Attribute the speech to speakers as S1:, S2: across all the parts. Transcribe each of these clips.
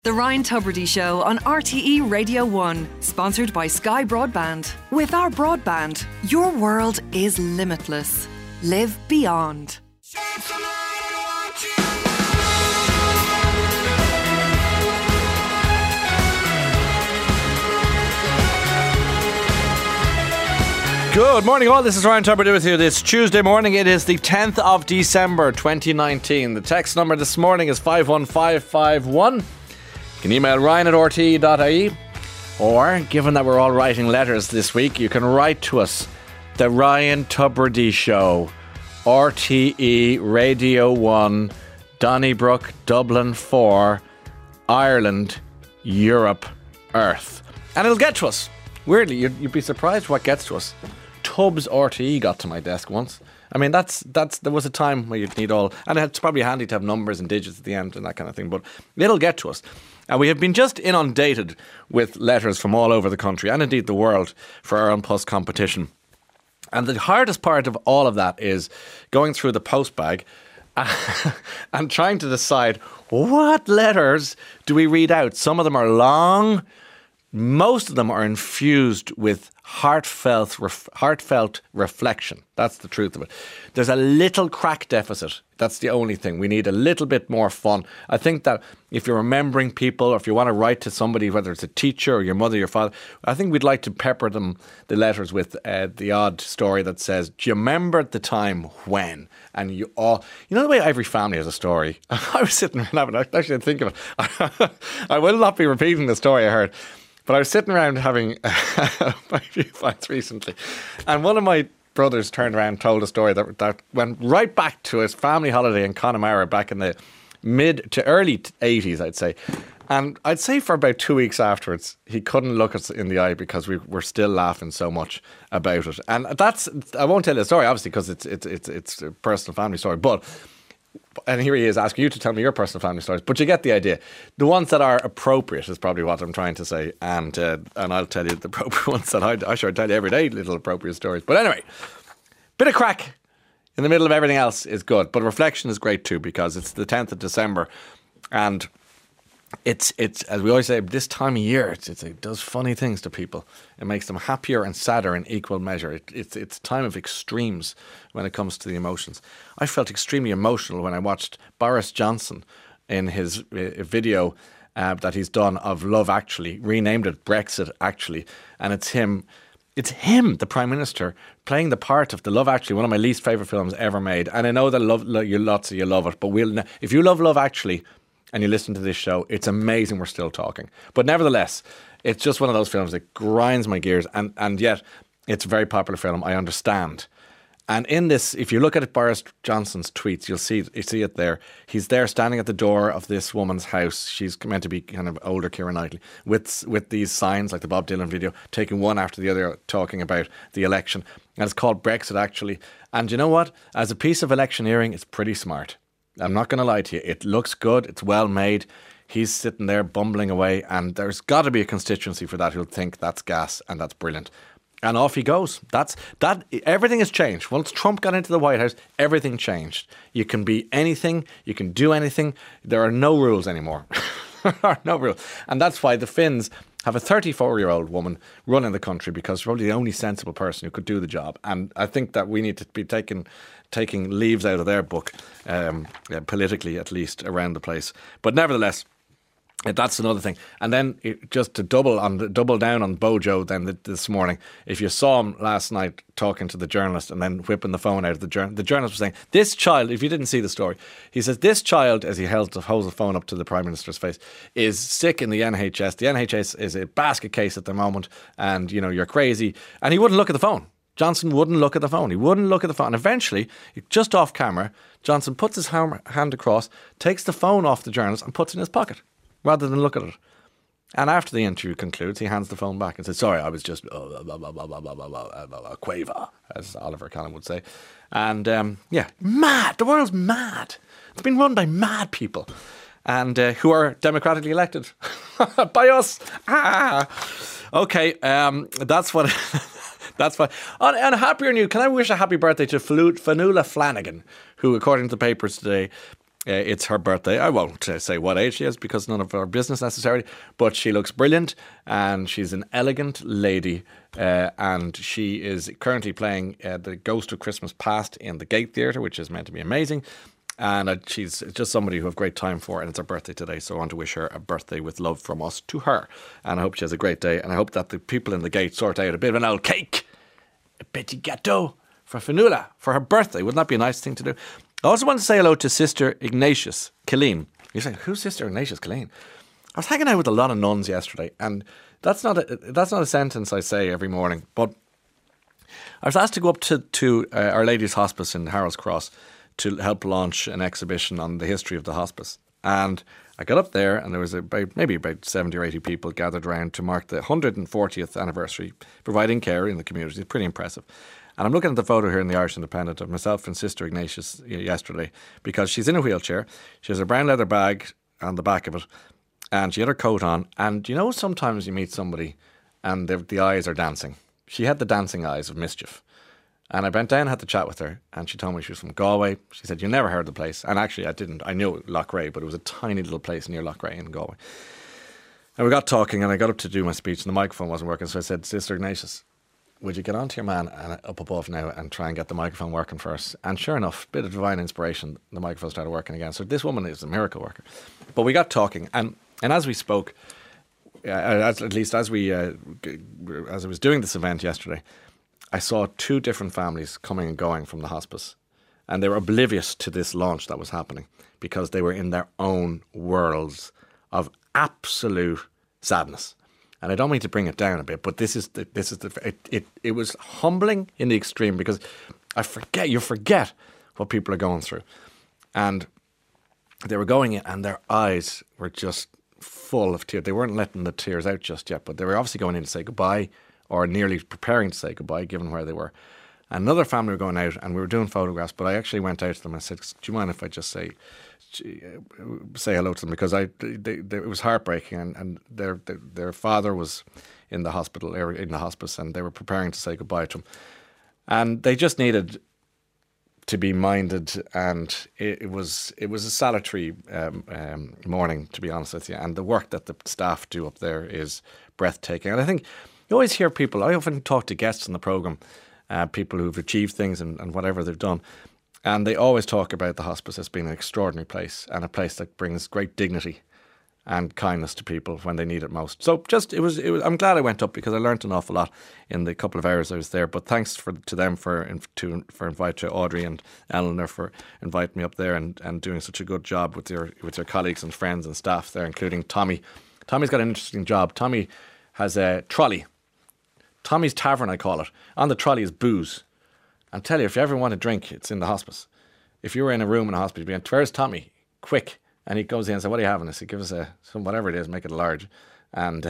S1: The Ryan Tubridy Show on RTE Radio 1, sponsored by Sky Broadband. With our broadband, your world is limitless. Live beyond.
S2: Good morning all, this is Ryan Tubridy with you this Tuesday morning. It is the 10th of December 2019. The text number this morning is 51551. You can email ryan@rte.ie, or, given that we're all writing letters this week, you can write to us. The Ryan Tubridy Show, RTE Radio 1, Donnybrook, Dublin 4, Ireland, Europe, Earth. And it'll get to us. Weirdly, you'd be surprised what gets to us. Tubbs RTE got to my desk once. I mean, there was a time where you'd need all, and it's probably handy to have numbers and digits at the end and that kind of thing, but it'll get to us. And we have been just inundated with letters from all over the country and indeed the world for our An Post competition. And the hardest part of all of that is going through the post bag and trying to decide what letters do we read out. Some of them are long. Most of them are infused with heartfelt reflection. That's the truth of it. There's a little crack deficit. That's the only thing. We need a little bit more fun. I think that if you're remembering people, or if you want to write to somebody, whether it's a teacher or your mother, your father, I think we'd like to pepper the letters with the odd story that says, do you remember the time when? And you know the way every family has a story. I was sitting around, actually think of it. I will not be repeating the story I heard. But I was sitting around having my few pints recently, and one of my brothers turned around and told a story that went right back to his family holiday in Connemara back in the mid to early 80s, I'd say. And I'd say for about 2 weeks afterwards, he couldn't look us in the eye because we were still laughing so much about it. And I won't tell you the story, obviously, because it's a personal family story, and here he is asking you to tell me your personal family stories. But you get the idea. The ones that are appropriate is probably what I'm trying to say. And I'll tell you the appropriate ones that I sure tell you every day, little appropriate stories. But anyway, bit of crack in the middle of everything else is good. But reflection is great too, because it's the 10th of December. And it's as we always say, this time of year, it does funny things to people. It makes them happier and sadder in equal measure. It's a time of extremes when it comes to the emotions. I felt extremely emotional when I watched Boris Johnson in his video that he's done of Love Actually, renamed it Brexit Actually, and it's him, the Prime Minister, playing the part of the Love Actually, one of my least favourite films ever made. And I know that lots of you love it, but if you love Love Actually and you listen to this show, it's amazing we're still talking. But nevertheless, it's just one of those films that grinds my gears, and yet it's a very popular film, I understand. And in this, if you look at Boris Johnson's tweets, you see it there. He's there standing at the door of this woman's house. She's meant to be kind of older Keira Knightley, with these signs like the Bob Dylan video, taking one after the other, talking about the election. And it's called Brexit Actually. And you know what? As a piece of electioneering, it's pretty smart. I'm not going to lie to you. It looks good. It's well made. He's sitting there bumbling away, and there's got to be a constituency for that who'll think that's gas and that's brilliant. And off he goes. Everything has changed. Once Trump got into the White House, everything changed. You can be anything. You can do anything. There are no rules anymore. There are no rules. And that's why the Finns have a 34-year-old woman running the country, because she's probably the only sensible person who could do the job. And I think that we need to be taking leaves out of their book, politically at least, around the place. But nevertheless, that's another thing. And then just to double down on Bojo then this morning, if you saw him last night talking to the journalist and then whipping the phone out of the journalist was saying, this child, if you didn't see the story, he says, this child, as he holds the phone up to the Prime Minister's face, is sick in the NHS. The NHS is a basket case at the moment, and, you know, you're crazy. And he wouldn't look at the phone. Johnson wouldn't look at the phone. He wouldn't look at the phone. And eventually, just off camera, Johnson puts his hand across, takes the phone off the journalist and puts it in his pocket, rather than look at it. And after the interview concludes, he hands the phone back and says, sorry, I was just quaver, as Oliver Callan would say. And mad. The world's mad. It's been run by mad people, and who are democratically elected by us. Okay, that's what... That's fine. On a happier news, can I wish a happy birthday to Fanula Flanagan, who, according to the papers today, It's her birthday. I won't say what age she is because none of our business necessarily, but she looks brilliant and she's an elegant lady, and she is currently playing The Ghost of Christmas Past in the Gate Theatre, which is meant to be amazing. And she's just somebody who have great time for, and it's her birthday today, so I want to wish her a birthday with love from us to her. And I hope she has a great day, and I hope that the people in the Gate sort out a bit of an old cake, a petit gâteau for Fionnuala for her birthday. Wouldn't that be a nice thing to do? I also want to say hello to Sister Ignatius Killeen. You're saying, who's Sister Ignatius Killeen? I was hanging out with a lot of nuns yesterday, and that's not a sentence I say every morning, but I was asked to go up to Our Lady's Hospice in Harold's Cross to help launch an exhibition on the history of the hospice. And I got up there and there was maybe about 70 or 80 people gathered around to mark the 140th anniversary, providing care in the community. It's pretty impressive. And I'm looking at the photo here in the Irish Independent of myself and Sister Ignatius yesterday, because she's in a wheelchair. She has a brown leather bag on the back of it, and she had her coat on. And you know, sometimes you meet somebody and the eyes are dancing. She had the dancing eyes of mischief. And I went down and had to chat with her, and she told me she was from Galway. She said, you never heard of the place. And actually, I didn't. I knew Loughrea, but it was a tiny little place near Loughrea in Galway. And we got talking, and I got up to do my speech, and the microphone wasn't working. So I said, Sister Ignatius, would you get on to your man up above now and try and get the microphone working for us? And sure enough, bit of divine inspiration, the microphone started working again. So this woman is a miracle worker. But we got talking, and as we spoke, as I was doing this event yesterday, I saw two different families coming and going from the hospice, and they were oblivious to this launch that was happening because they were in their own worlds of absolute sadness. And I don't mean to bring it down a bit, but it was humbling in the extreme, because you forget what people are going through. And they were going in and their eyes were just full of tears. They weren't letting the tears out just yet, but they were obviously going in to say goodbye, or nearly preparing to say goodbye, given where they were. Another family were going out, and we were doing photographs, but I actually went out to them and said, do you mind if I just say hello to them? Because it was heartbreaking, and their father was in the hospital, or in the hospice, and they were preparing to say goodbye to him. And they just needed to be minded, and it was a salutary morning, to be honest with you. And the work that the staff do up there is breathtaking. And I think you always hear people, I often talk to guests on the programme, people who've achieved things and whatever they've done, and they always talk about the hospice as being an extraordinary place, and a place that brings great dignity and kindness to people when they need it most. So I'm glad I went up, because I learnt an awful lot in the couple of hours I was there. But thanks to them for inviting Audrey and Eleanor for inviting me up there and doing such a good job with your colleagues and friends and staff there, including Tommy. Tommy's got an interesting job. Tommy has a trolley. Tommy's Tavern, I call it. On the trolley is booze. I'll tell you, if you ever want a drink, it's in the hospice. If you were in a room in a hospital, you'd be like, where's Tommy? Quick. And he goes in and says, what are you having? I said, give us some whatever it is, make it a large. And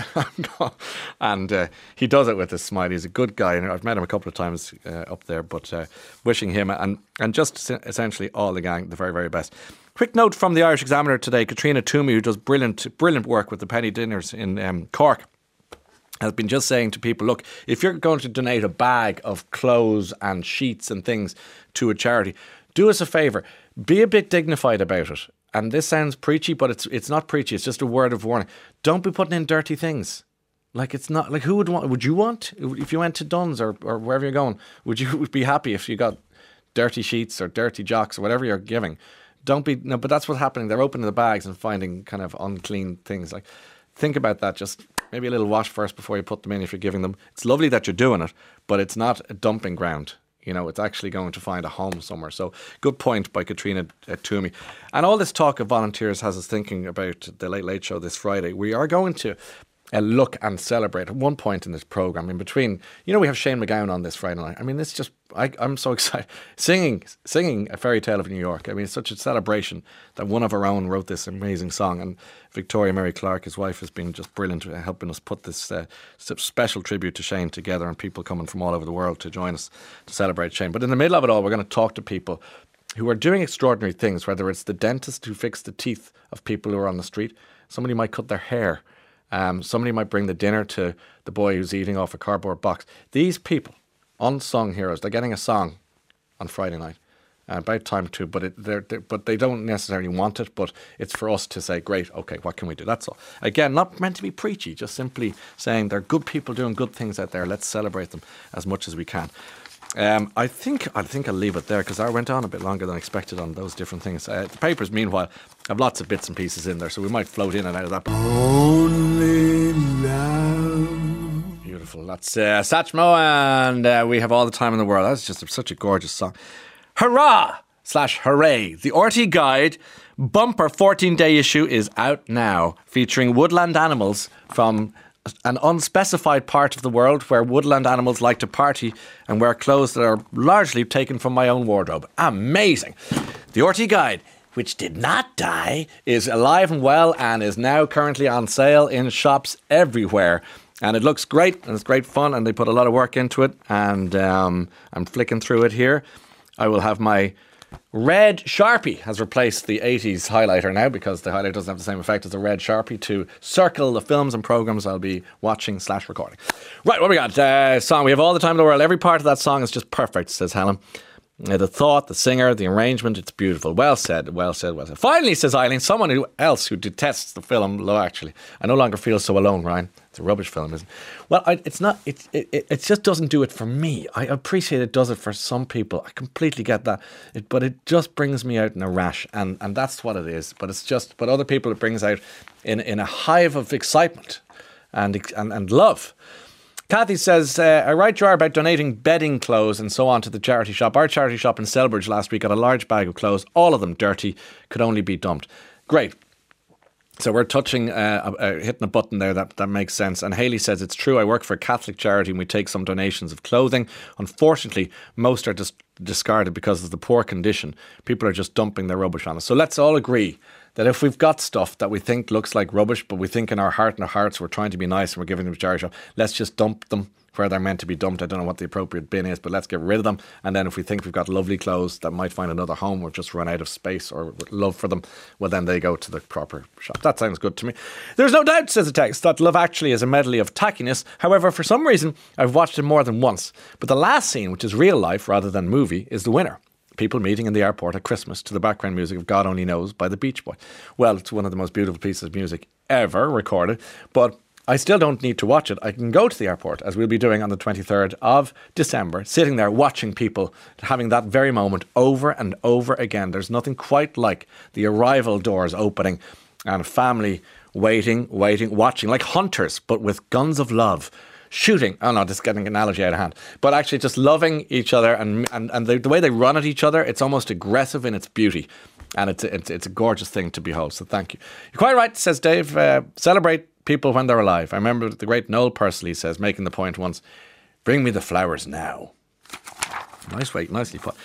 S2: he does it with a smile. He's a good guy. And I've met him a couple of times up there, but wishing him and just essentially all the gang the very, very best. Quick note from the Irish Examiner today. Katrina Toomey, who does brilliant work with the penny dinners in Cork, has been just saying to people, look, if you're going to donate a bag of clothes and sheets and things to a charity, do us a favour, be a bit dignified about it. And this sounds preachy, but it's not preachy. It's just a word of warning. Don't be putting in dirty things. Like, it's not, like, who would you want, if you went to Dunn's or wherever you're going, would you be happy if you got dirty sheets or dirty jocks or whatever you're giving? But that's what's happening. They're opening the bags and finding kind of unclean things. Like, think about that. Just maybe a little wash first before you put them in if you're giving them. It's lovely that you're doing it, but it's not a dumping ground. You know, it's actually going to find a home somewhere. So, good point by Katrina Toomey. And all this talk of volunteers has us thinking about the Late Late Show this Friday. We are going to look and celebrate at one point in this programme, in between. You know, we have Shane MacGowan on this Friday night. I mean, it's just, I'm so excited. Singing A Fairy Tale of New York. I mean, it's such a celebration that one of our own wrote this amazing song. And Victoria Mary Clark, his wife, has been just brilliant at helping us put this special tribute to Shane together, and people coming from all over the world to join us to celebrate Shane. But in the middle of it all, we're going to talk to people who are doing extraordinary things, whether it's the dentist who fixed the teeth of people who are on the street, somebody might cut their hair, somebody might bring the dinner to the boy who's eating off a cardboard box. These people, unsung heroes, they're getting a song on Friday night. About time too, but but they don't necessarily want it. But it's for us to say, great, okay, what can we do? That's all. Again, not meant to be preachy, just simply saying they're good people doing good things out there. Let's celebrate them as much as we can. I think I'll leave it there because I went on a bit longer than expected on those different things. The papers, meanwhile, have lots of bits and pieces in there, so we might float in and out of that. Only love. Beautiful. That's Satchmo, and we have all the time in the world. That's just such a gorgeous song. Hurrah/hooray. The RT Guide bumper 14-day issue is out now, featuring woodland animals from an unspecified part of the world where woodland animals like to party and wear clothes that are largely taken from my own wardrobe. Amazing. The RT Guide, which did not die, is alive and well and is now currently on sale in shops everywhere. And it looks great and it's great fun and they put a lot of work into it. And I'm flicking through it here. I will have my red Sharpie has replaced the 80s highlighter now because the highlighter doesn't have the same effect as the red Sharpie to circle the films and programs I'll be watching/recording. Right, what we got? Song. We have all the time in the world. Every part of that song is just perfect, says Helen. The thought, the singer, the arrangement, it's beautiful. Well said, well said, well said. Finally, says Eileen, someone else who detests the film, actually. I no longer feel so alone, Ryan. It's a rubbish film, isn't it? Well, it's not. It just doesn't do it for me. I appreciate it does it for some people. I completely get that. But it just brings me out in a rash, and that's what it is. But other people it brings out in a hive of excitement and love. Kathy says, I write jar about donating bedding clothes and so on to the charity shop. Our charity shop in Selbridge last week got a large bag of clothes, all of them dirty, could only be dumped. Great. So we're hitting a button there that makes sense. And Hayley says, it's true, I work for a Catholic charity and we take some donations of clothing. Unfortunately, most are just discarded because of the poor condition. People are just dumping their rubbish on us. So let's all agree that if we've got stuff that we think looks like rubbish, but we think in our heart and our hearts we're trying to be nice and we're giving them to charity shop, let's just dump them where they're meant to be dumped. I don't know what the appropriate bin is, but let's get rid of them. And then if we think we've got lovely clothes that might find another home or just run out of space or love for them, well, then they go to the proper shop. That sounds good to me. There's no doubt, says the text, that Love Actually is a medley of tackiness. However, for some reason, I've watched it more than once. But the last scene, which is real life rather than movie, is the winner. People meeting in the airport at Christmas to the background music of God Only Knows by the Beach Boys. Well, it's one of the most beautiful pieces of music ever recorded, but I still don't need to watch it. I can go to the airport, as we'll be doing on the 23rd of December, sitting there watching people having that very moment over and over again. There's nothing quite like the arrival doors opening and a family waiting, watching, like hunters, but with guns of love. Shooting, oh no, just getting an analogy out of hand, but actually just loving each other and the way they run at each other, it's almost aggressive in its beauty, and it's a gorgeous thing to behold. So thank you. You're quite right, says Dave. Celebrate people when they're alive. I remember the great Noel Pursley says, making the point once, bring me the flowers now. Nice way, nicely put.